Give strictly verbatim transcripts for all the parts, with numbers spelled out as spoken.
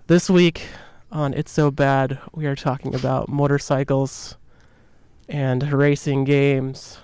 This week on It's So Bad, we are talking about motorcycles and racing games.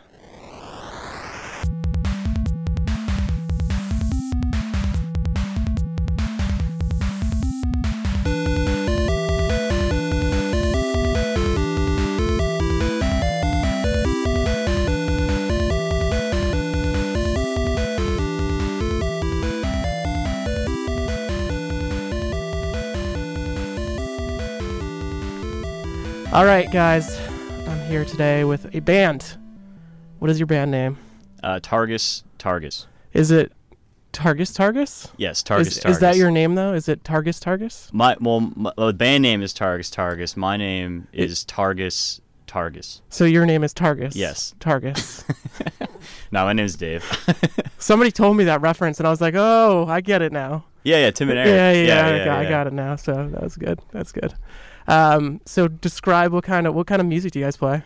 All right, guys, I'm here today with a band. What is your band name? Uh, Targus Targus. Is it Targus Targus? Yes, Targus is, Targus. Is that your name, though? Is it Targus Targus? My well, my, well, the band name is Targus Targus. My name is Targus Targus. So your name is Targus? Yes. Targus. No, my name's Dave. Somebody told me that reference, and I was like, oh, I get it now. Yeah, yeah, Tim and Eric. Yeah, yeah, yeah, yeah, yeah, I, got, yeah. I got it now. So that was good. That's good. Um, so describe what kind of what kind of music do you guys play?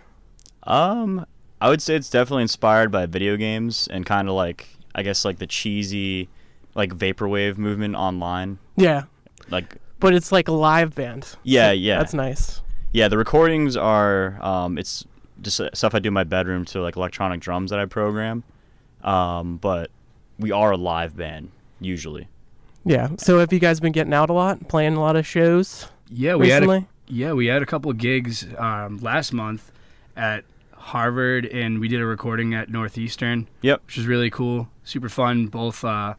Um, I would say it's definitely inspired by video games and kind of like, I guess, like the cheesy, like vaporwave movement online. Yeah. Like, but it's like a live band. Yeah, so yeah. That's nice. Yeah, the recordings are, um, it's just stuff I do in my bedroom to like electronic drums that I program. Um, but we are a live band usually. Yeah. So have you guys been getting out a lot, playing a lot of shows? Yeah, we recently? had a, yeah we had a couple of gigs um, last month at Harvard, and we did a recording at Northeastern. Yep, which was really cool, super fun. Both. Uh,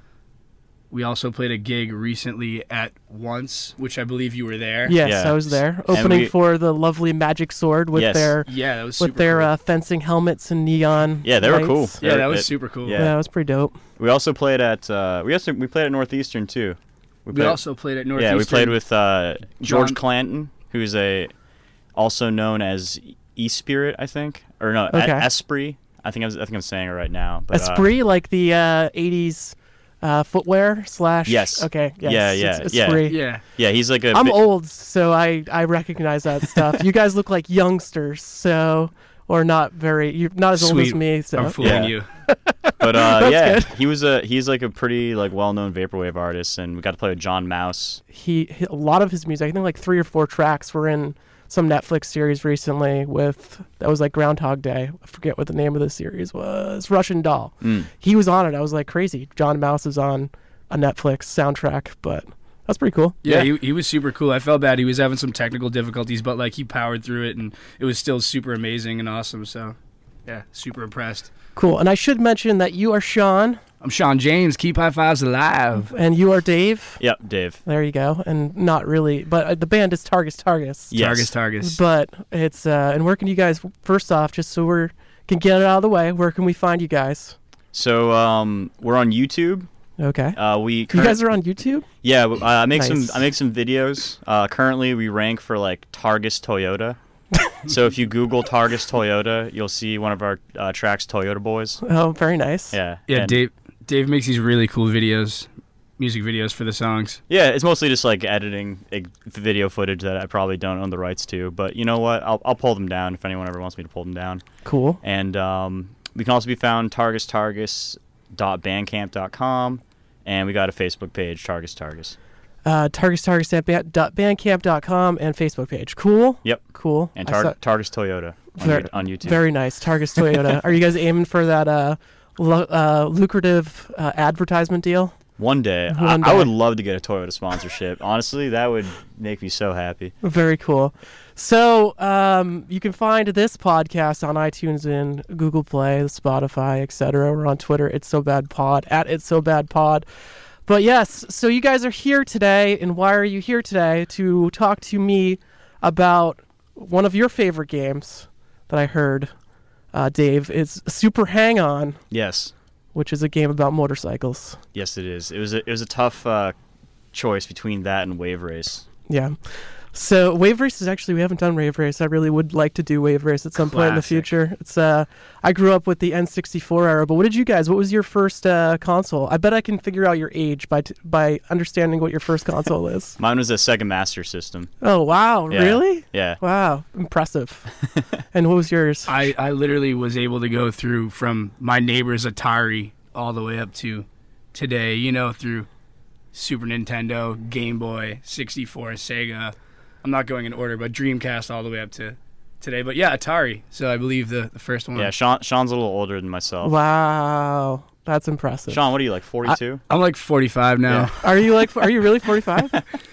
we also played a gig recently at Once, which I believe you were there. Yes, yeah. I was there, opening we, for the lovely Magic Sword with yes. their yeah, that was super with their cool. uh, fencing helmets and neon. Yeah, they lights. were cool. Yeah, that was it, super cool. Yeah. yeah, that was pretty dope. We also played at uh, we also we played at Northeastern too. We, played, also played at Northeastern. Yeah, we played with uh, George John- Clanton, who's a also known as E Spirit, I think, or no, Okay. a- Esprit. I think I, was, I think I'm saying it right now. But, Esprit, uh, like the uh, eighties uh, footwear slash. Yes. Okay. Yes. Yeah, yeah, it's yeah. Esprit. Yeah. Yeah, he's like a. I'm bi- old, so I I recognize that stuff. You guys look like youngsters, so or not very. You're not as old as Sweet. me, so. I'm fooling Yeah. you. But uh, That's yeah, good. he was a he's like a pretty like well-known vaporwave artist, and we got to play with John Mouse. He, he a lot of his music. I think like three or four tracks were in some Netflix series recently. With that was like Groundhog Day. I forget what the name of the series was. Russian Doll. Mm. He was on it. I was like crazy. John Mouse is on a Netflix soundtrack, but that's pretty cool. Yeah, Yeah. He, he was super cool. I felt bad. He was having some technical difficulties, but like he powered through it, and it was still super amazing and awesome. So, yeah, super impressed. Cool. And I should mention that you are Sean I'm Sean James. Keep High Fives alive. and you are Dave. Yep, Dave. There you go. And not really, but uh, the band is Targus Targus. Yes. Targus, Targus. But it's uh, and where can you guys first off, just so we can get it out of the way, where can we find you guys? So um, we're on YouTube. Okay. Uh, we You current- guys are on YouTube? Yeah, uh, I make Nice. some I make some videos. Uh, currently, we rank for like Targus Toyota. So if you Google Targus Toyota, you'll see one of our uh, tracks, Toyota Boys. Oh, very nice. Yeah. Yeah, and- Dave. Dave makes these really cool videos, music videos for the songs. Yeah, it's mostly just like editing like, video footage that I probably don't own the rights to. But you know what? I'll I'll pull them down if anyone ever wants me to pull them down. Cool. And um, we can also be found targus targus dot bandcamp dot com, and we got a Facebook page, Targus Targus. Uh, Targus Targus dot bandcamp dot com and Facebook page. Cool. Yep. Cool. And I tar- saw- Targus Toyota on, Ver- you- on YouTube. Very nice. Targus Toyota. Are you guys aiming for that uh, lo- uh, lucrative uh, advertisement deal? One day, One I, I day. would love to get a Toyota sponsorship. Honestly, that would make me so happy. Very cool. So um, you can find this podcast on iTunes and Google Play, Spotify, et cetera. We're on Twitter, It's So Bad Pod, at It's So Bad Pod. But yes, so you guys are here today, and why are you here today? To talk to me about one of your favorite games that I heard, uh, Dave. It's Super Hang-On, Yes, which is a game about motorcycles. yes, it is. It was a, it was a tough uh, choice between that and Wave Race. Yeah. So Wave Race is actually, we haven't done Wave Race. I really would like to do Wave Race at some point in the Classic. future. It's uh, I grew up with the N sixty-four era, but what did you guys, what was your first uh, console? I bet I can figure out your age by t- by understanding what your first console is. Mine was a Sega Master System. Oh, wow. Yeah. Really? Yeah. Wow. Impressive. And what was yours? I, I literally was able to go through from my neighbor's Atari all the way up to today, you know, through Super Nintendo, Game Boy, sixty-four, Sega. I'm not going in order, but Dreamcast all the way up to today. But yeah, Atari. So I believe the, the first one. Yeah, Sean, Sean's a little older than myself. Wow, that's impressive. Sean, what are you, like forty-two? I'm like forty-five now. Yeah. Are you like? Are you really forty-five?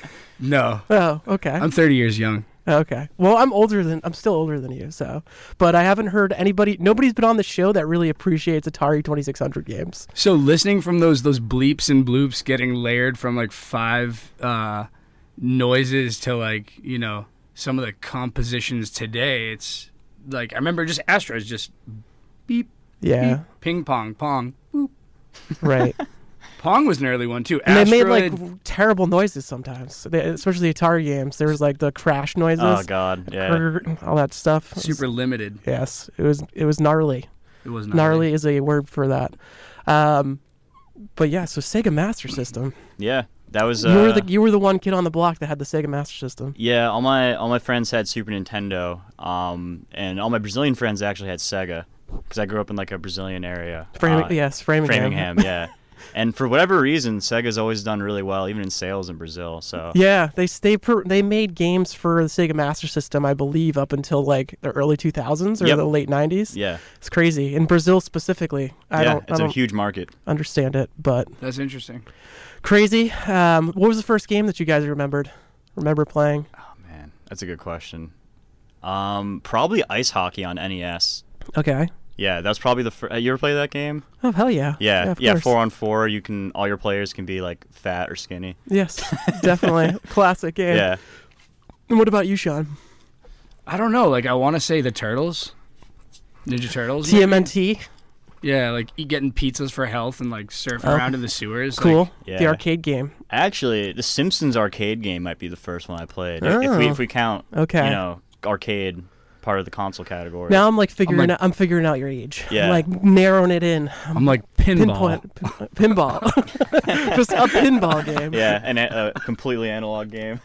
No. Oh, okay. I'm thirty years young. Okay. Well, I'm older than I'm still older than you, so. But I haven't heard anybody. Nobody's been on the show that really appreciates Atari twenty-six hundred games. So listening from those those bleeps and bloops getting layered from like five uh, noises to like, you know, some of the compositions today, it's like I remember just Astros just beep, Yeah. beep, ping pong, pong, boop. Right. Pong was an early one too. And they made Asteroid- like terrible noises sometimes, they, especially the Atari games. There was like the crash noises, Oh God, yeah. grrr, all that stuff. super limited. Yes, it was it was gnarly. It was not Gnarly is a word for that. Um, but yeah, so Sega Master System. Yeah, that was. Uh, you were the you were the one kid on the block that had the Sega Master System. Yeah, all my all my friends had Super Nintendo, um, and all my Brazilian friends actually had Sega, because I grew up in like a Brazilian area. Framing, Uh, yes, Framingham. Framingham, yeah. And for whatever reason, Sega's always done really well, even in sales in Brazil. So Yeah, they they per, they made games for the Sega Master System, I believe, up until like the early two thousands or Yep. the late nineties. yeah, It's crazy in Brazil specifically. I yeah, don't it's I a don't huge market. understand it, but That's interesting. crazy. Um, what was the first game that you guys remembered? Remember playing? Oh man, that's a good question. Um, probably ice hockey on N E S. Okay. Yeah, that's probably the first. You ever play that game? Oh hell yeah. Yeah, of yeah, course. four on four. You can all your players can be like fat or skinny. Yes, definitely classic game. Yeah, And what about you, Sean? I don't know. Like I want to say the Turtles, Ninja Turtles. T M N T. Yeah, like eat getting pizzas for health and like surfing Oh. around in the sewers. Cool. Like, Yeah. The arcade game. actually, the Simpsons arcade game might be the first one I played. If we Oh. if we count, Okay. you know, arcade part of the console category. Now I'm like figuring like- out. I'm figuring out your age. Yeah. I'm like narrowing it in. I'm like pinball. Pinpoint. Pin, pinball. Just a pinball game. Yeah, and a, a completely analog game.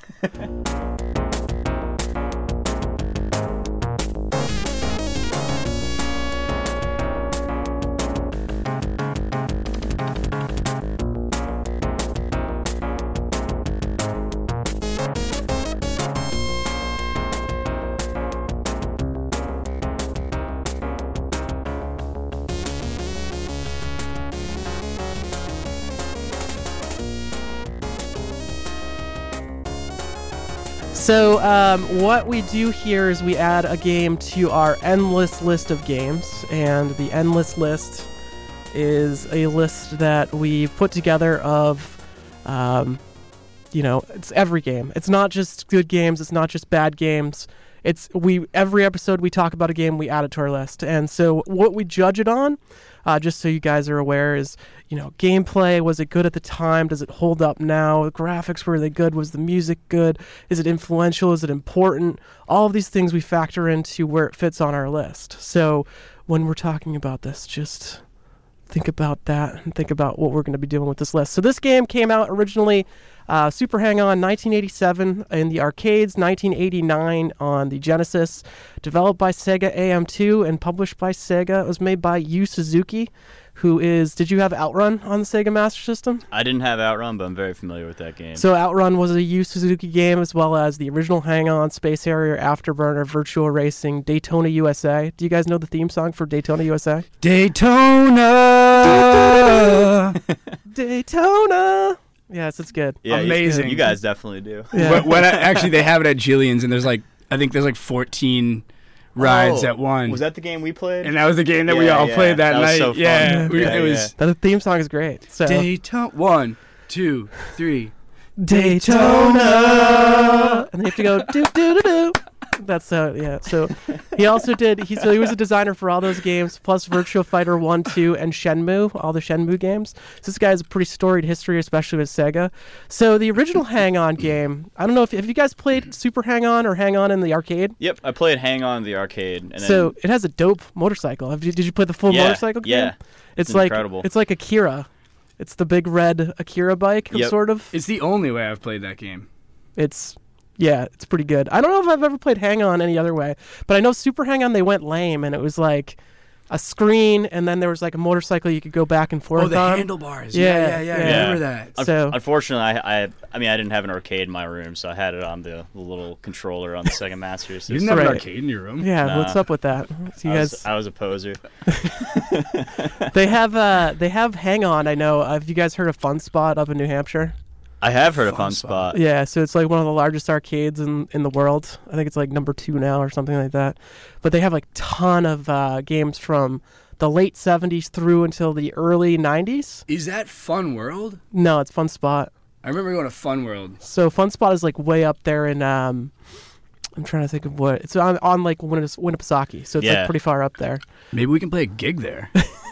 So um, what we do here is we add a game to our endless list of games, and the endless list is a list that we put together of, um, you know, it's every game. It's not just good games. It's not just bad games. It's we every episode we talk about a game, we add it to our list, and so what we judge it on, uh, just so you guys are aware, is you know gameplay. Was it good at the time? Does it hold up now? The graphics, were they good? Was the music good? Is it influential? Is it important? All of these things we factor into where it fits on our list. So when we're talking about this, just think about that and think about what we're going to be doing with this list. So this game came out originally uh, Super Hang-On nineteen eighty-seven in the arcades, nineteen eighty-nine on the Genesis, developed by Sega A M two and published by Sega. It was made by Yu Suzuki, who is, did you have Outrun on the Sega Master System? I didn't have Outrun, but I'm very familiar with that game. So Outrun was a Yu Suzuki game, as well as the original Hang-On, Space Harrier, Afterburner, Virtual Racing, Daytona U S A. Do you guys know the theme song for Daytona U S A? Daytona. Daytona! Yes, it's good. yeah, you- amazing. You, guys definitely do. Yeah. But when I, actually they have it at Jillian's, and there's like I think there's like fourteen rides Oh, at one. Was that the game we played? And that was the game that we Yeah, all yeah. played that, That was night. so fun. Yeah, we, Yeah, it was The theme song is great. So Daytona. One, two, three. Daytona, and they have to go do do do do. That's uh yeah. So he also did. He so he was a designer for all those games, plus Virtua Fighter one, two, and Shenmue, all the Shenmue games. So this guy has a pretty storied history, especially with Sega. So the original Hang-On game. I don't know if have you guys played Super Hang-On or Hang-On in the arcade. Yep, I played Hang On in the arcade. And So then, it has a dope motorcycle. Have you, did you play the full Yeah, motorcycle game? yeah. It's, It's like incredible. it's like Akira. It's the big red Akira bike, Yep. sort of. It's the only way I've played that game. It's yeah, it's pretty good. I don't know if I've ever played Hang On any other way, but I know Super Hang On they went lame, and it was like a screen, and then there was like a motorcycle you could go back and forth Oh, the on. handlebars. Yeah, Yeah, yeah, yeah. yeah. I remember that. Un- So- unfortunately, I, I I mean I didn't have an arcade in my room, so I had it on the, the little controller on the Sega Master You System. didn't have an Right. arcade in your room? Yeah, Nah. what's up with that? So you I, guys, was, I was a poser. they have uh, they have Hang On. I know. Uh, have you guys heard of Fun Spot up in New Hampshire? I have heard of Fun Fun Spot. Spot. Yeah, so it's like one of the largest arcades in, in the world. I think it's like number two now or something like that. But they have like ton of uh, games from the late seventies through until the early nineties. Is that Fun World? No, it's Fun Spot. I remember going to Fun World. So Fun Spot is like way up there in um, I'm trying to think of what it's on on like Winnis- Winnipesaukee. So it's Yeah. like pretty far up there. Maybe we can play a gig there.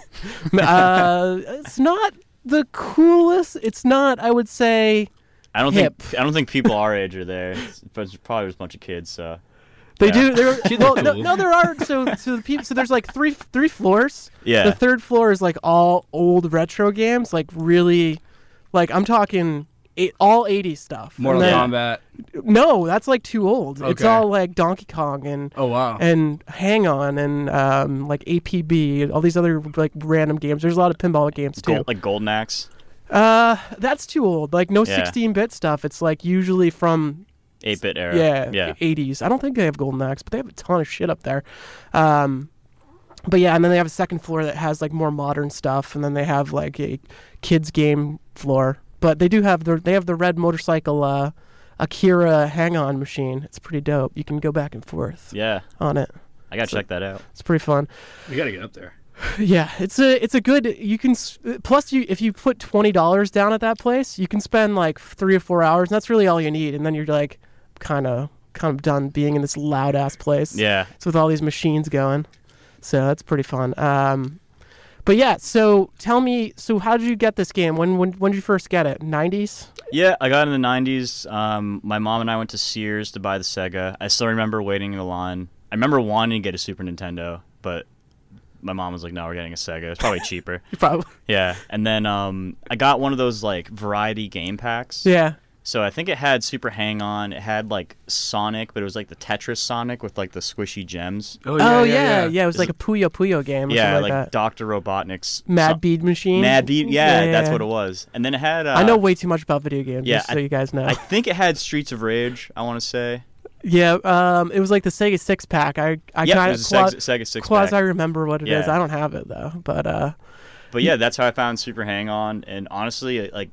uh, it's not the coolest. It's not. I would say I don't Hip. think I don't think people our age are there. It's, but it's probably just a bunch of kids. So they Yeah. do. There, well, no, cool. no, there are. So, so the people. So there's like three three floors. yeah, The third floor is like all old retro games, like really, like I'm talking eight, all eighties stuff. Mortal And then- Kombat. No, that's like too old. It's Okay. all like Donkey Kong and Oh, wow. and Hang On and um, like A P B and all these other like random games. There's a lot of pinball games too. Gold, like Golden Axe, Uh, that's too old. Like no Yeah. sixteen-bit stuff. It's like usually from eight bit era. yeah, yeah. eighties. I don't think they have Golden Axe, but they have a ton of shit up there. Um, but yeah, and then they have a second floor that has like more modern stuff, and then they have like a kids game floor. But they do have the they have the red motorcycle uh, Akira Hang On machine. It's pretty dope. You can go back and forth Yeah, on it. I gotta So- check that out. It's pretty fun. We got to get up there. Yeah, it's a it's a good. You can s- plus you if you put twenty dollars down at that place, you can spend like three or four hours, and that's really all you need. And then you're like, kind of kind of done being in this loud ass place. Yeah, So with all these machines going, so that's pretty fun. Um, but yeah, so tell me, so how did you get this game? When when when did you first get it? nineties? yeah. I got in the nineties. Um, my mom and I went to Sears to buy the Sega. I still remember waiting in the line. I remember wanting to get a Super Nintendo, but my mom was like, "No, we're getting a Sega. It's probably cheaper." You probably Yeah, and then um, I got one of those like variety game packs. yeah. So I think it had Super Hang On. It had like Sonic, but it was like the Tetris Sonic with like the squishy gems. Oh, oh yeah, yeah. It was Is like a Puyo Puyo game. Or Yeah, something like, like that. Doctor Robotnik's Mad so- Bead Machine. Mad Beat. Yeah, Yeah, that's yeah. what it was. And then it had. Uh, I know way too much about video games. yeah, just so I- you guys know. I think it had Streets of Rage. I want to say. Yeah, um, it was like the Sega six pack. I I Yeah, kind it of was a Sega, Sega six quasi pack. remember what it is. Yeah. I don't have it though, but uh, But yeah, that's how I found Super Hang On. And honestly, like,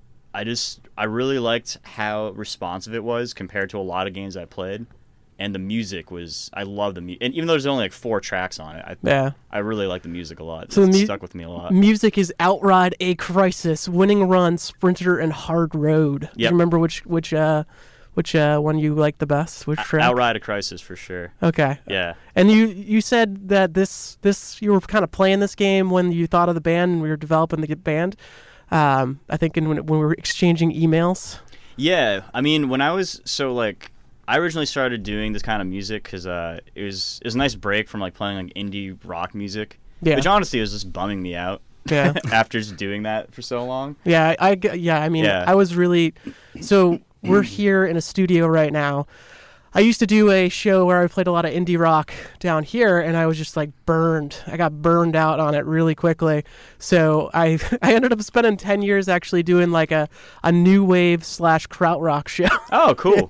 I just I really liked how responsive it was compared to a lot of games I played. And the music was I love the music. And even though there's only like four tracks on it, I yeah. I really like the music a lot. So So the it mu- stuck with me a lot. Music is Outride, A Crisis, Winning Run, Sprinter, and Hard Road. Do you Yep. remember which which uh which uh one you liked the best? Which track? Outride a Crisis for sure. Okay. Yeah. And you you said that this this you were kind of playing this game when you thought of the band and we were developing the band. Um, I think in, when when we were exchanging emails. Yeah, I mean, when I was so like, I originally started doing this kind of music because uh, it was it was a nice break from like playing like indie rock music, Yeah. which honestly was just bumming me out Yeah. after just doing that for so long. Yeah, I, I g- yeah, I mean, Yeah. I was really so we're here in a studio right now. I used to do a show where I played a lot of indie rock down here, and I was just like burned. I got burned out on it really quickly. So I I ended up spending ten years actually doing like a, a new wave slash krautrock show. Oh, cool.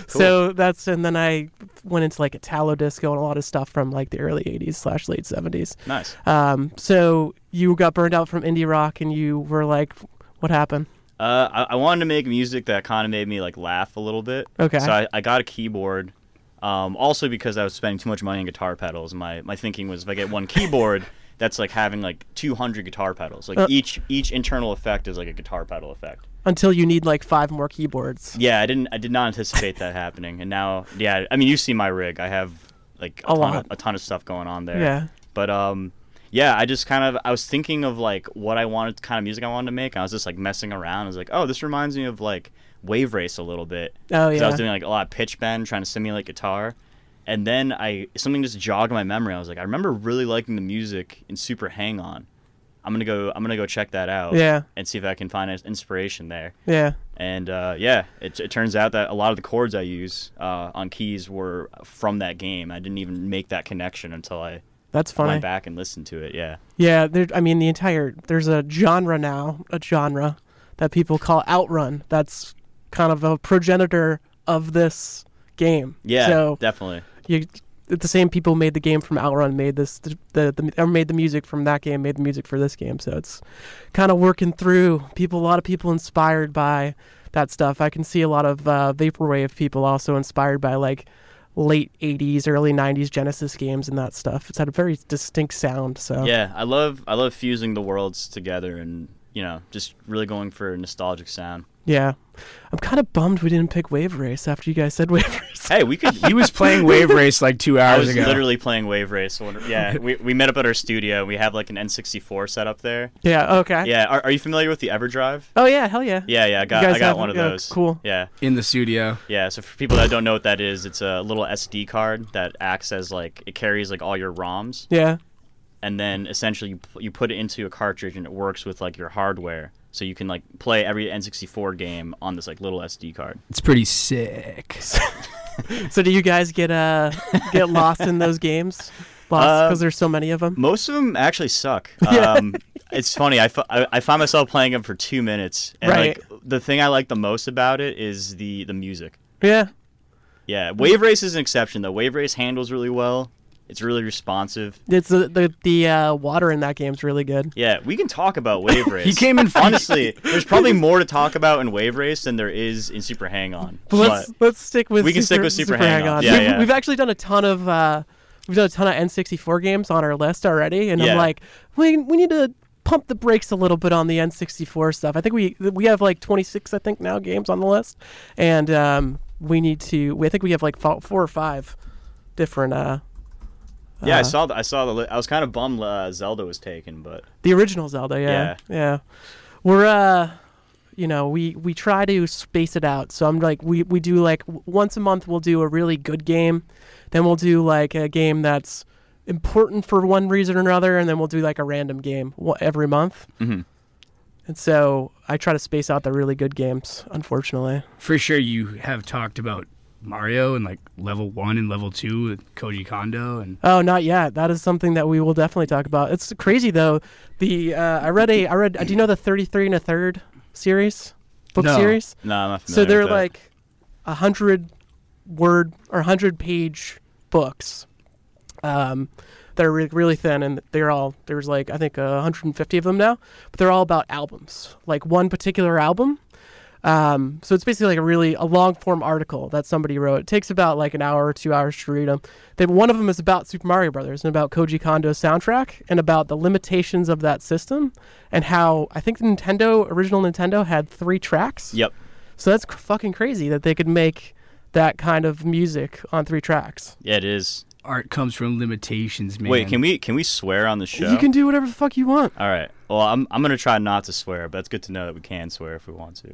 So that's and then I went into like Italo disco and a lot of stuff from like the early eighties slash late seventies. Nice. Um, so you got burned out from indie rock, and you were like, what happened? Uh, I, I wanted to make music that kind of made me like laugh a little bit. Okay. So I, I got a keyboard. Um, also because I was spending too much money on guitar pedals. My my thinking was if I get one keyboard, that's like having like two hundred guitar pedals. Like Uh, each each internal effect is like a guitar pedal effect. Until you need like five more keyboards. Yeah, I didn't. I did not anticipate that happening, and now, yeah. I mean, you see my rig. I have like a, A ton lot. of, a ton of stuff going on there. Yeah. But um, yeah. I just kind of I was thinking of like what I wanted, kind of music I wanted to make. I was just like messing around. I was like, oh, this reminds me of like Wave Race a little bit. Oh 'Cause yeah. I was doing like a lot of pitch bend, trying to simulate guitar, and then I something just jogged my memory. I was like, I remember really liking the music in Super Hang On. I'm gonna go. I'm gonna go check that out. Yeah. And see if I can find an inspiration there. Yeah. And uh, yeah, it, it turns out that a lot of the chords I use uh, on keys were from that game. I didn't even make that connection until I That's I funny. went back and listened to it. Yeah. Yeah, there, I mean, the entire, there's a genre now, a genre that people call Outrun. That's kind of a progenitor of this game. Yeah, so definitely. You, the same people who made the game from Outrun made this, the, the, the or made the music from that game, made the music for this game. So it's kind of working through people, a lot of people inspired by that stuff. I can see a lot of uh, vaporwave people also inspired by like late eighties, early nineties Genesis games and that stuff. It's had a very distinct sound. So Yeah, I love I love fusing the worlds together and, you know, just really going for a nostalgic sound. yeah, I'm kind of bummed we didn't pick Wave Race after you guys said Wave Race. Hey, we could. He was playing Wave Race like two I hours was ago. literally playing Wave Race. Yeah, we we met up at our studio. We have like an N sixty-four set up there. Yeah. Okay. Yeah, are, are you familiar with the EverDrive? Oh yeah. Hell yeah. Yeah, yeah, I got You guys I got have- one of yeah, those. cool. Yeah, in the studio. yeah. So for people that don't know what that is, it's a little S D card that acts as like it carries like all your ROMs, Yeah. and then essentially you p- you put it into a cartridge and it works with like your hardware. So you can like play every N sixty-four game on this like little S D card. It's pretty sick. So do you guys get uh get lost in those games? Lost because Uh, there's so many of them. Most of them actually suck. Yeah. Um, it's funny. I, f- I, I find myself playing them for two minutes, and Right. like the thing I like the most about it is the the music. Yeah. Yeah, Wave Race is an exception though. Wave Race handles really well. It's really responsive. It's the the, the uh, water in that game's really good. Yeah, we can talk about Wave Race. He came in. Honestly, there's probably more to talk about in Wave Race than there is in Super Hang On. But let's let's stick with We can Super, stick with Super Hang On. Yeah, we've, yeah. we've actually done a ton of uh, we've done a ton of N sixty-four games on our list already, and Yeah. I'm like, we we need to pump the brakes a little bit on the N sixty-four stuff. I think we we have like twenty-six, I think now games on the list, and um, we need to. We, I think we have like fo- four or five different. Uh, Yeah, I uh, saw the I saw the. Li- I was kind of bummed uh, Zelda was taken, but The original Zelda, yeah, yeah. We're uh, you know, we we try to space it out. So I'm like, we we do like w- once a month we'll do a really good game, then we'll do like a game that's important for one reason or another, and then we'll do like a random game wa- every month. Mhm. And so I try to space out the really good games. Unfortunately, For sure, you have talked about Mario and like level one and level two with Koji Kondo and oh, not yet. That is something that we will definitely talk about. It's crazy though. The uh, I read a I read. Do you know the thirty-three and a third series, book No. series? no, I'm not So familiar they're with that. like a hundred word or hundred page books. Um, they're re- really thin, and they're all there's like I think uh, one hundred fifty of them now, but they're all about albums, like one particular album. Um, so it's basically like a really a long form article that somebody wrote. It takes about like an hour or two hours to read them. They, one of them is about Super Mario Brothers and about Koji Kondo's soundtrack and about the limitations of that system and how I think Nintendo original Nintendo had three tracks. Yep. So that's cr- fucking crazy that they could make that kind of music on three tracks. Yeah, it is. art comes from limitations, man. Wait, can we can we swear on the show? You can do whatever the fuck you want. All right. Well, I'm I'm gonna try not to swear, but it's good to know that we can swear if we want to.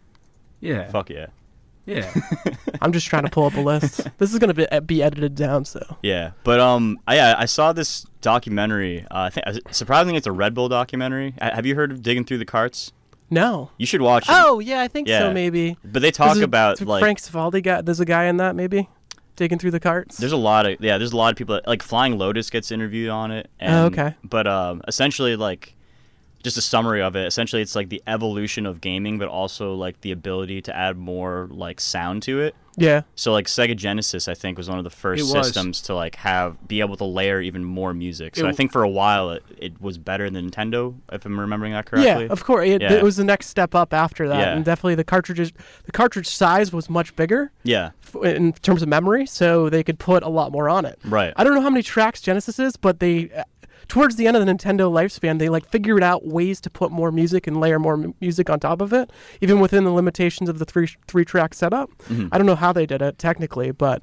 Yeah. Fuck yeah. Yeah. I'm just trying to pull up a list. This is gonna be, be edited down, so. Yeah, but um, I yeah, I saw this documentary. Uh, I think surprisingly, it's a Red Bull documentary. Uh, Have you heard of Digging Through the Carts? No. You should watch it. Oh yeah, I think Yeah. so. Maybe. But they talk This is- about it's like Frank Cifaldi guy. There's a guy in that maybe, digging through the carts. there's a lot of yeah, there's a lot of people that, like Flying Lotus gets interviewed on it. And, Oh, okay. But um, essentially like. Just a summary of it. Essentially, it's like the evolution of gaming, but also like the ability to add more like sound to it. Yeah. So like Sega Genesis, I think, was one of the first It was. systems to like have be able to layer even more music. So It I think for a while it, it was better than Nintendo, if I'm remembering that correctly. Yeah, of course. It, Yeah. it was the next step up after that, Yeah. and definitely the cartridges. The cartridge size was much bigger Yeah, f- in terms of memory, so they could put a lot more on it. right. I don't know how many tracks Genesis is, but they, uh, towards the end of the Nintendo lifespan, they like figured out ways to put more music and layer more m- music on top of it, even within the limitations of the three three track setup. Mhm. I don't know how they did it technically, but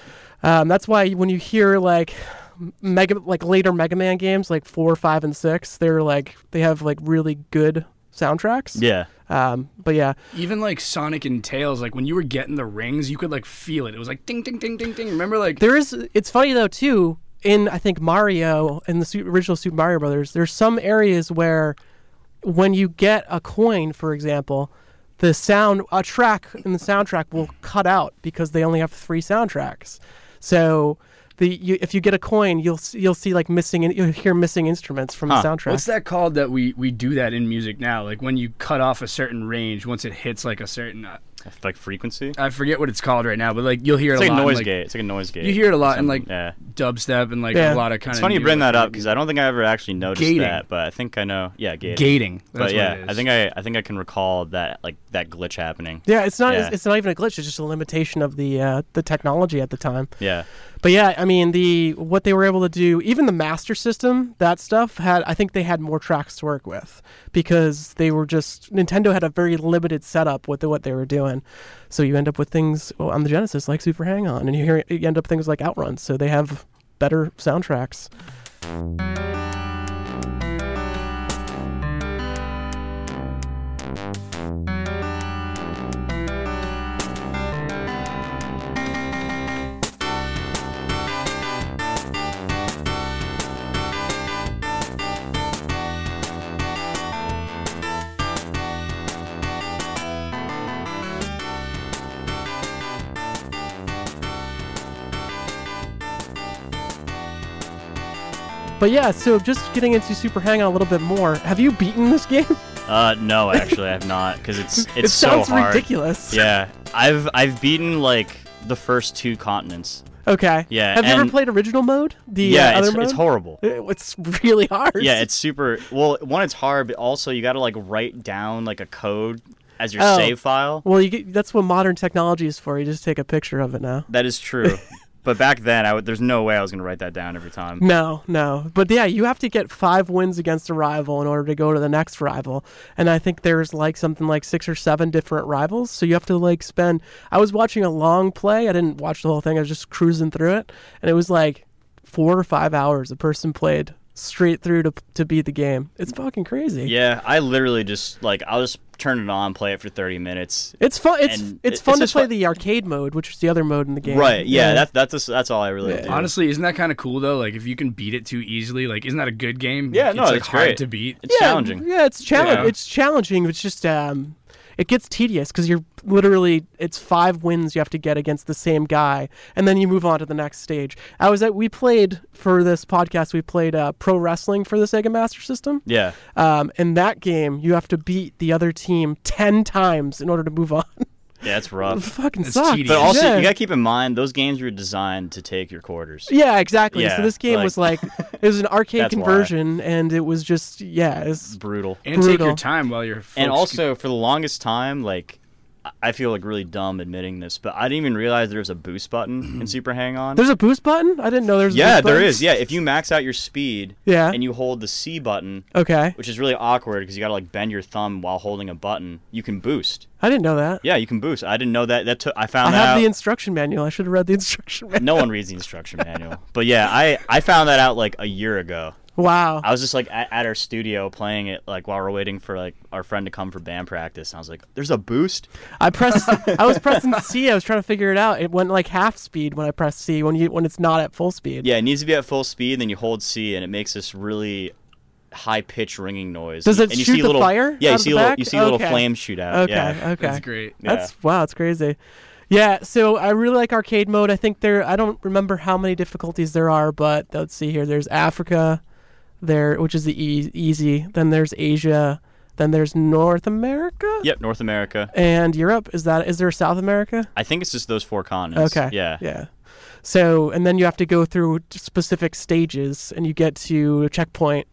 um, that's why when you hear like mega like later Mega Man games like four, five, and six, they're like they have like really good soundtracks. Yeah, Um, but yeah, Even like Sonic and Tails, like when you were getting the rings, you could like feel it. It was like ding, ding, ding, ding, ding. Remember, like there is. It's funny though too. In I think Mario in the su- original Super Mario Brothers, there's some areas where when you get a coin, for example, the sound a track in the soundtrack will cut out because they only have three soundtracks. So the you, if you get a coin, you'll s- you'll see like missing in, you'll hear missing instruments from Huh. the soundtrack. What's that called that we, we do that in music now? Like when you cut off a certain range, once it hits like a certain, uh, Like frequency. I forget what it's called right now, but like you'll hear It's it like a a lot. in, noise like, gate. It's like a noise gate. You hear it a lot in like yeah. dubstep and like Yeah. a lot of kind It's of. funny you new bring that up electronic because I don't think I ever actually noticed Gating. that, but I think I know. Yeah, gating. gating. That's But yeah, what it is. I think I I think I can recall that like that glitch happening. yeah, it's not Yeah. It's, it's not even a glitch. It's just a limitation of the uh, the technology at the time. Yeah. But yeah, I mean the what they were able to do, even the Master System, that stuff had I think they had more tracks to work with because they were just Nintendo had a very limited setup with the, what they were doing. So you end up with things well, on the Genesis like Super Hang-On, and you hear you end up things like Outrun. So they have better soundtracks. But yeah, so just getting into Super Hang-On a little bit more. Have you beaten this game? Uh, no, actually, I have not because it's it's it so sounds hard. ridiculous. Yeah, I've I've beaten like the first two continents. Okay. Yeah, Have you ever and- played original mode? The Yeah, uh, other it's mode? it's horrible. It- It's really hard. Yeah, it's super. Well, one, it's hard, but also you got to like write down like a code as your Oh. save file. Well, you get, that's what modern technology is for. You just take a picture of it now. That is true. But back then, I would, there's no way I was gonna write that down every time. No, no. But yeah, you have to get five wins against a rival in order to go to the next rival. And I think there's like something like six or seven different rivals. So you have to like spend. I was watching a long play. I didn't watch the whole thing. I was just cruising through it. And it was like four or five hours a person played straight through to to beat the game. It's fucking crazy. Yeah, I literally just like I'll just turn it on, play it for thirty minutes. It's fun. It's And it's it- fun it's to just play fun- the arcade mode, which is the other mode in the game. Right? Yeah, that's that's just, that's all I really Yeah. do. Honestly, isn't that kind of cool though? Like if you can beat it too easily, like isn't that a good game? Yeah, no, it's like it's hard great. to beat. It's yeah, challenging. Yeah, it's challenge. Yeah. It's challenging. It's just um, it gets tedious because you're literally it's five wins you have to get against the same guy, and then you move on to the next stage. I was at we played for this podcast. We played uh, pro wrestling for the Sega Master System. Yeah. Um, in that game, you have to beat the other team ten times in order to move on. Yeah, it's It rough. fucking It's sucks. tedious. But also, yeah. you gotta keep in mind those games were designed to take your quarters. Yeah, exactly. Yeah, so this game like- was like it was an arcade That's why. conversion, and it was just yeah, it's Brutal. And take Brutal. your time while you're. And folks- also, for the longest time, like I- I feel like really dumb admitting this, but I didn't even realize there was a boost button in Super Hang-On. there's a boost button. I didn't know there's. A Yeah, boost there button. is. Yeah, if you max out your speed Yeah. and you hold the C button, Okay. which is really awkward because you got to like bend your thumb while holding a button, you can boost. I didn't know that. Yeah, you can boost. I didn't know that. That took. I I found that have out. the instruction manual. I should have read the instruction manual. No one reads the instruction manual. But yeah, I I found that out like a year ago. Wow. I was just like at, at our studio playing it like while we're waiting for like our friend to come for band practice. And I was like, "There's a boost." I pressed. I was pressing C. I was trying to figure it out. It went like half speed when I pressed C. When you when it's not at full speed. Yeah, it needs to be at full speed. Then you hold C, and it makes this really high pitched ringing noise. Does it and you shoot see the little, fire Yeah, out you of see the a little, back? you see a little Okay. flame shoot out. Okay. Yeah. Okay. that's great. Yeah. That's wow. It's crazy. Yeah. So I really like arcade mode. I think there. I don't remember how many difficulties there are, but let's see here. There's Africa, there, which is the e- easy. Then there's Asia. Then there's North America. Yep, North America. And Europe. Is that? Is there South America? I think it's just those four continents. Okay. Yeah. Yeah. So, and then you have to go through t- specific stages, and you get to a checkpoint,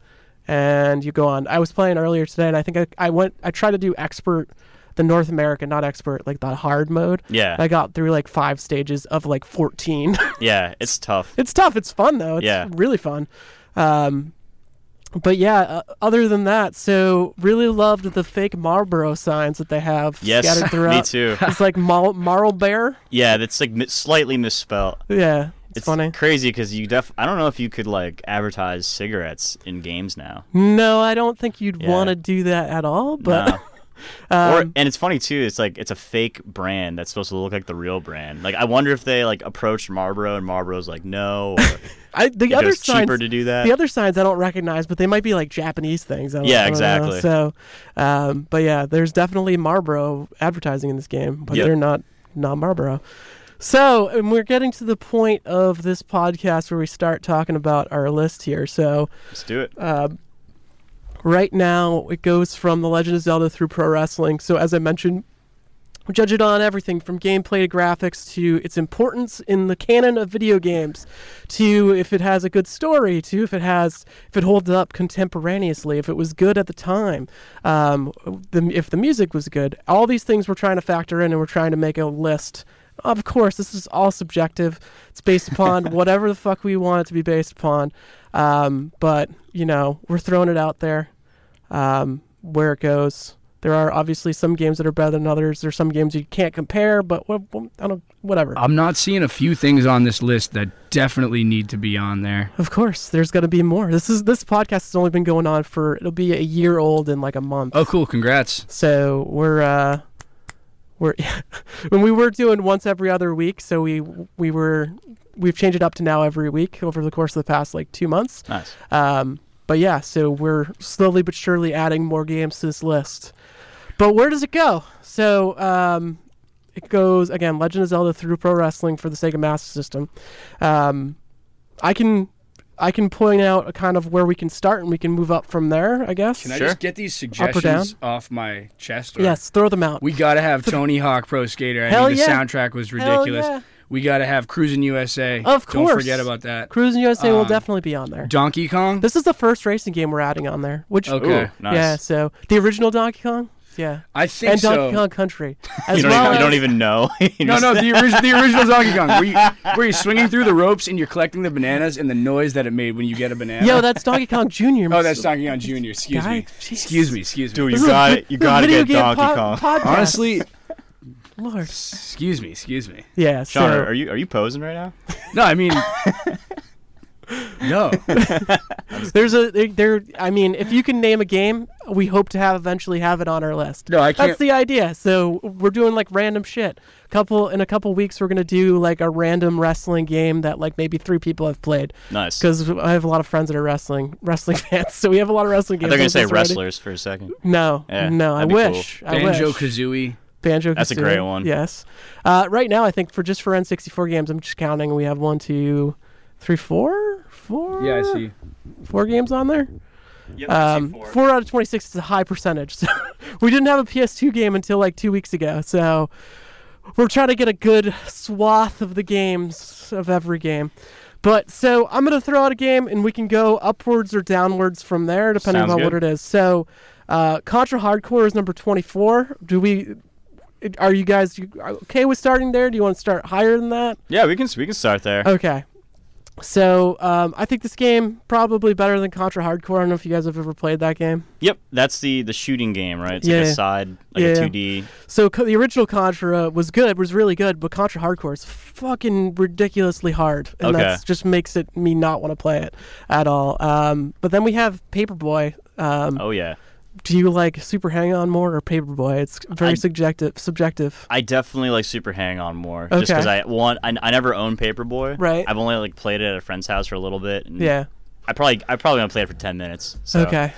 and you go on. I was playing earlier today, and I think I, I went. I tried to do expert, the North American, not expert, like the hard mode. Yeah. I got through like five stages of like fourteen. Yeah, it's tough. It's tough. It's fun though. It's Yeah. really fun. Um, but yeah, uh, other than that, so really loved the fake Marlboro signs that they have Yes, scattered throughout. me too. It's like Mar- Marl Bear. Yeah, that's like mi- slightly misspelled. Yeah, it's, It's funny. crazy because you def. I don't know if you could like advertise cigarettes in games now. No, I don't think you'd Yeah. want to do that at all. But No. um, Or and it's funny too. It's like it's a fake brand that's supposed to look like the real brand. Like I wonder if they like approached Marlboro and Marlboro's like no. Or I, the if it other was signs, cheaper to do that. the other signs I don't recognize, but they might be like Japanese things. I don't, Yeah, I don't know. exactly. So, um, but yeah, there's definitely Marlboro advertising in this game, but Yep. they're not not Marlboro. So, and we're getting to the point of this podcast where we start talking about our list here. So, Let's do it. uh, right now, it goes from The Legend of Zelda through pro wrestling. So, as I mentioned, we judge it on everything from gameplay to graphics to its importance in the canon of video games, to if it has a good story, to if it has if it holds up contemporaneously, if it was good at the time, um, the, if the music was good. All these things we're trying to factor in, and we're trying to make a list. Of course, this is all subjective. It's based upon whatever the fuck we want it to be based upon. Um, but you know, we're throwing it out there. Um, where it goes. There are obviously some games that are better than others. There's some games you can't compare, but what, I don't, whatever. I'm not seeing a few things on this list that definitely need to be on there. Of course, there's going to be more. This is this podcast has only been going on for it'll be a year old in like a month. Oh, cool! Congrats. So we're uh, we're when we were doing once every other week. So we we were we've changed it up to now every week over the course of the past like two months. Nice. Um, but yeah, so we're slowly but surely adding more games to this list. But where does it go? So um, it goes, again, Legend of Zelda through pro wrestling for the Sega Master System. Um, I can I can point out a kind of where we can start, and we can move up from there, I guess. Can I Sure. just get these down? suggestions off my chest? Or- Yes, throw them out. We gotta have Tony Hawk Pro Skater. I Hell think the yeah. soundtrack was Hell ridiculous. yeah. We gotta have Cruisin' U S A. Of course. Don't forget about that. Cruising U S A will Um, definitely be on there. Donkey Kong. This is the first racing game we're adding on there. Which, Okay. Ooh, nice. yeah, so the original Donkey Kong? Yeah. I think And Donkey so. Kong Country. As You don't, well even, you as- don't even know. You No, just- no, the, orig- the original Donkey Kong. Where, you, where you're swinging through the ropes and you're collecting the bananas and the noise that it made when you get a banana. Yo, that's Donkey Kong Junior Oh, that's Donkey Kong Junior Excuse Guy, me. Jesus. Excuse me. Excuse me. Dude, This you is a got vi- it. You this is a got to video get game Donkey po- Kong. podcast. Honestly, Lord. excuse me. Excuse me. Yeah, Sean, so are you are you posing right now? No, I mean, no. there's a there, there. I mean, if you can name a game, we hope to have eventually have it on our list. No, I can't. That's the idea. So we're doing like random shit. Couple in a couple weeks, we're gonna do like a random wrestling game that like maybe three people have played. Nice. Because I have a lot of friends that are wrestling wrestling fans, so we have a lot of wrestling I games. thought you were gonna on say this already. wrestlers for a second. No, Yeah, no, I that'd be wish. I Banjo wish. Kazooie. Banjo. That's a great one. Yes. Uh, right now, I think for just for N sixty-four games, I'm just counting. We have one, two, three, four, four. Yeah, I see. Four games on there. Yep, Um, four out of twenty-six is a high percentage. So we didn't have a P S two game until like two weeks ago. So we're trying to get a good swath of the games of every game. But so I'm going to throw out a game, and we can go upwards or downwards from there, depending Sounds on what good. it is. So uh, Contra Hardcore is number twenty-four. Do we? Are you guys you, okay with starting there? Do you want to start higher than that? Yeah, we can we can start there. Okay. So um, I think this game probably better than Contra Hardcore. I don't know if you guys have ever played that game. Yep, that's the the shooting game, right? It's Yeah. like a side, like Yeah. a two D. So co- the original Contra was good, was really good, but Contra Hardcore is fucking ridiculously hard, and Okay. that just makes it me not want to play it at all. Um, but then we have Paperboy. Um, Oh yeah, Do you like Super Hang-On more or Paperboy? It's very I- subjective. Subjective. I definitely like Super Hang On more, Okay. just because I one I, I never owned Paperboy. Right. I've only like played it at a friend's house for a little bit. And Yeah. I probably I probably gonna play it for ten minutes. So. Okay.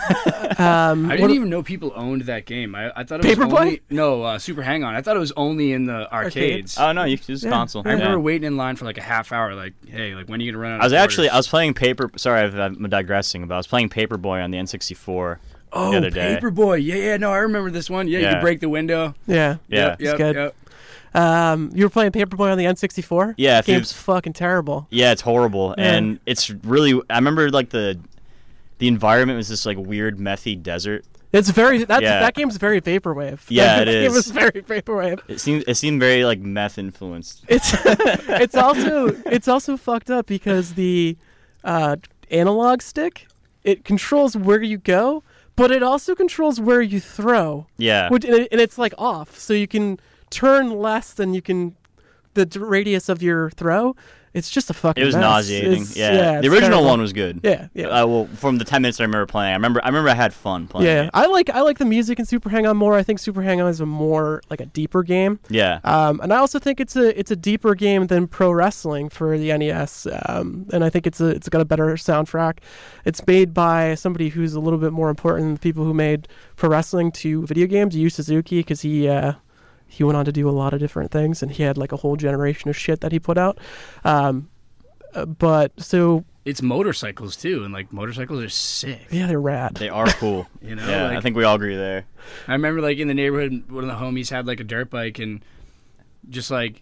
um, I what- didn't even know people owned that game. I, I thought it was Paperboy? only no uh, Super Hang On. I thought it was only in the arcades. Oh no, you can use Yeah. console. I remember Yeah. waiting in line for like a half hour. Like, hey, like when are you gonna run out? I was of actually I quarters? was playing Paper. Sorry, I've, I'm digressing, but I was playing Paperboy on the N sixty-four oh, the other day. Paperboy. Yeah, yeah. No, I remember this one. Yeah, you Yeah. could break the window. yeah. Yeah. It's good. Um, you were playing Paperboy on the N sixty-four? Yeah, if you- Game's fucking terrible. Yeah, it's horrible, Yeah. and it's really. I remember like the the environment was this like weird methy desert. It's very that's Yeah. that game's very vaporwave. Yeah, it It is. was very vaporwave. It seemed it seemed very like meth influenced. It's it's also it's also fucked up because the uh, analog stick, it controls where you go, but it also controls where you throw. Yeah, Which and, it, and it's like off, so you can turn less than you can the d- radius of your throw. It's just a fucking it was mess. nauseating. It's- Yeah, it's the original terrible. one was good. Yeah, yeah. Uh, well, from the ten minutes I remember playing, I remember I remember I had fun playing. Yeah, it. I like I like the music in Super Hang-On more. I think Super Hang-On is a more like a deeper game. Yeah. Um, and I also think it's a it's a deeper game than Pro Wrestling for the N E S. Um, and I think it's a it's got a better soundtrack. It's made by somebody who's a little bit more important than the people who made Pro Wrestling to video games. Yu Suzuki, because he uh, he went on to do a lot of different things, and he had like a whole generation of shit that he put out. Um, uh, but so It's motorcycles too, and like motorcycles are sick. yeah, they're rad. They are cool. You know, Yeah, like, I think we all agree there. I remember like in the neighborhood, one of the homies had like a dirt bike, and just like,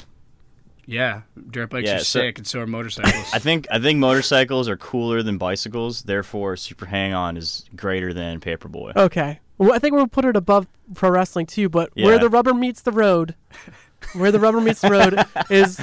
yeah, dirt bikes Yeah, are so- sick, and so are motorcycles. I think I think motorcycles are cooler than bicycles. Therefore, Super Hang On is greater than Paperboy. Okay. Well, I think we'll put it above pro wrestling too, but where Yeah. the rubber meets the road, where the rubber meets the road is,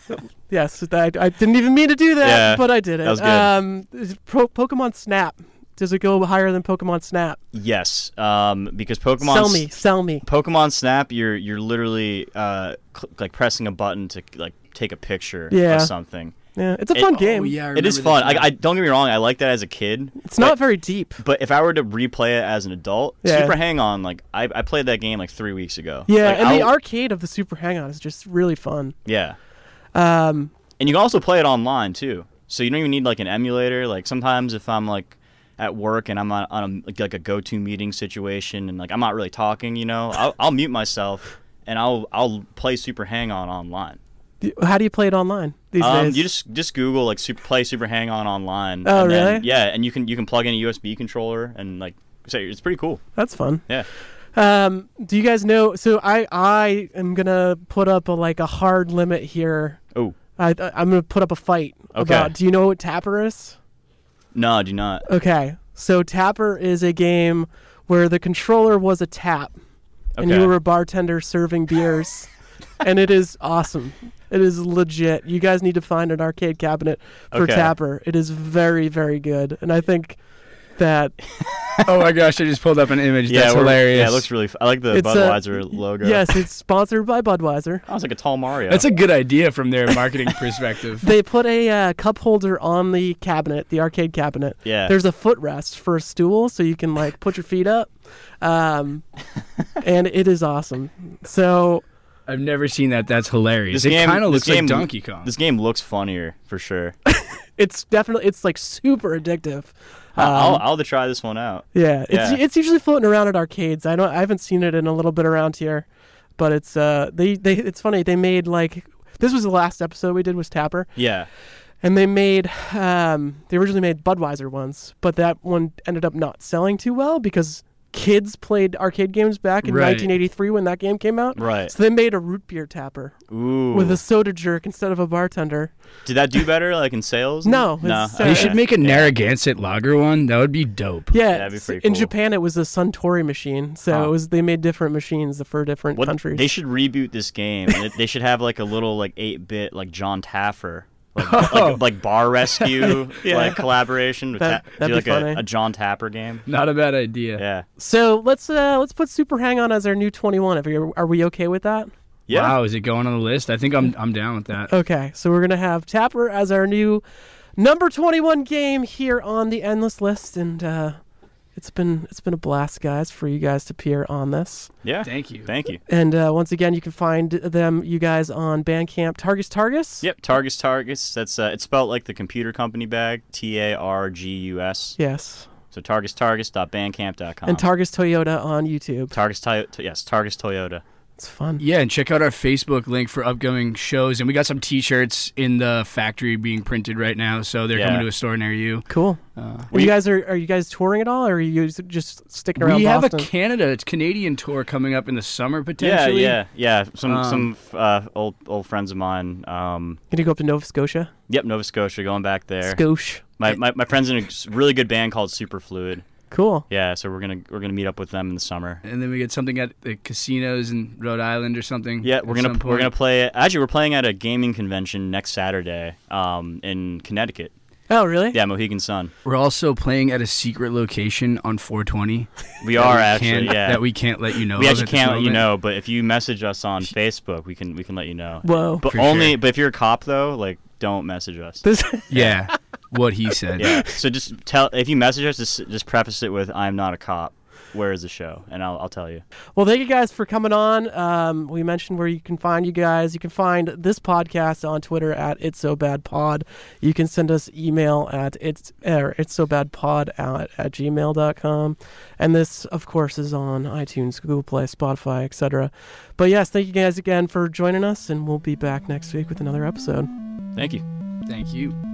yes, I, I didn't even mean to do that, Yeah, but I did it. that was good. Um, is Pro- Pokemon Snap. Does it go higher than Pokemon Snap? Yes, um, because Pokemon Sell me, sell me. Pokemon Snap, you're you're literally uh, cl- like pressing a button to like take a picture Yeah. of something. Yeah, it's a It- fun oh, game. Oh, yeah, I It is remember fun. this I, I don't get me wrong. I like that as a kid. It's not very deep. But if I were to replay it as an adult, Yeah. Super Hang On, like I, I played that game like three weeks ago. Yeah, Like, and the I'll- arcade of the Super Hang-On is just really fun. yeah, Um, and you can also play it online too. So you don't even need like an emulator. Like sometimes if I'm like at work and I'm on, on a, like a go-to meeting situation and like I'm not really talking, you know, I'll, I'll mute myself and I'll I'll play Super Hang On online. d- how do you play it online these Um, days? you just just Google like super, play Super Hang On online. Oh, and then- really? Yeah, and you can you can plug in a U S B controller and like say it's pretty cool. That's fun. Yeah. Um, do you guys know? So I I am gonna put up a like a hard limit here. Oh I I- I'm gonna put up a fight. Okay. About, do you know what Tapper is? no, I do not. Okay, so Tapper is a game where the controller was a tap, and you Okay. were a bartender serving beers, and it is awesome. It is legit. You guys need to find an arcade cabinet for Okay. Tapper. It is very, very good, and I think that Oh my gosh, I just pulled up an image. Yeah, That's we're- hilarious. Yeah, it looks really. F- I like the It's a- Budweiser logo. yes, it's sponsored by Budweiser. I was like a tall Mario. That's a good idea from their marketing perspective. They put a uh, cup holder on the cabinet, the arcade cabinet. yeah. There's a footrest for a stool, so you can like put your feet up, um, and it is awesome. So I've never seen that. That's hilarious. This It game- kind of this looks like game- Donkey Kong. This game looks funnier for sure. it's definitely it's like super addictive. I'll, I'll, Um, I'll have to try this one out. Yeah, it's Yeah. it's usually floating around at arcades. I don't I haven't seen it in a little bit around here, but it's uh they they it's funny they made like this was the last episode we did was Tapper, Yeah. and they made um they originally made Budweiser ones, but that one ended up not selling too well because kids played arcade games back in Right. nineteen eighty-three when that game came out. Right. So they made a root beer tapper Ooh. with a soda jerk instead of a bartender. Did that do better, like in sales? No, No. it's, okay. uh, They should make a Yeah. Narragansett lager one. That would be dope. Yeah, that'd be s- pretty in cool. Japan it was a Suntory machine, so Huh. it was they made different machines for different What, countries. They should reboot this game. and it- they should have like a little like eight bit like John Taffer. Like, Oh. like, like bar rescue Yeah. like collaboration with That- Ta- that'd do like be funny. a, a John Tapper game. Not a bad idea. Yeah. So let's uh let's put Super Hang On as our new twenty-one. Are we, are we okay with that? Yeah. Wow, is it going on the list? I think I'm I'm down with that. Okay, so we're gonna have Tapper as our new number twenty-one game here on the Endless List, and uh, it's been it's been a blast, guys, for you guys to appear on this. Yeah. Thank you. Thank you. And uh, once again, you can find them, you guys, on Bandcamp. Targus Targus. Yep. Targus Targus. That's uh, it's spelled like the computer company bag. T A R G U S. Yes. So targus targus dot bandcamp dot com. And Targus Toyota on YouTube. Targus Toyota. Yes. Targus Toyota. It's fun. Yeah, and check out our Facebook link for upcoming shows. And we got some T-shirts in the factory being printed right now, so they're Yeah. coming to a store near you. Cool. Uh, Are We- you guys are are you guys touring at all, or are you just sticking around we have Boston? a Canada, it's Canadian tour coming up in the summer Yeah. potentially. Yeah. Yeah. Some Um, some uh, old old friends of mine. Um. Can you go up to Nova Scotia? Yep. Nova Scotia. Going back there. Scotia. My, my my friend's in a s- really good band called Superfluid. Cool. Yeah, so we're gonna we're gonna meet up with them in the summer. And then we get something at the casinos in Rhode Island or something. Yeah, at we're gonna some we're point. gonna play. Actually, we're playing at a gaming convention next Saturday, um, in Connecticut. Oh, really? Yeah, Mohegan Sun. We're also playing at a secret location on four twenty. We that are we actually. can't- Yeah, That we can't let you know. we of actually at this can't let you moment. know, but if you message us on Facebook, we can we can let you know. Whoa. But For only sure. but if you're a cop though, like don't message us. This. Yeah, what he said. Yeah. So just tell if you message us, just just preface it with "I'm not a cop." where is the show, and I'll I'll tell you. Well, thank you guys for coming on. Um, we mentioned where you can find you guys. You can find this podcast on Twitter at It's So Bad Pod. You can send us email at it's er, it's so bad pod at, at gmail dot com. And this, of course, is on iTunes, Google Play, Spotify, et cetera. But yes, thank you guys again for joining us, and we'll be back next week with another episode. Thank you. Thank you.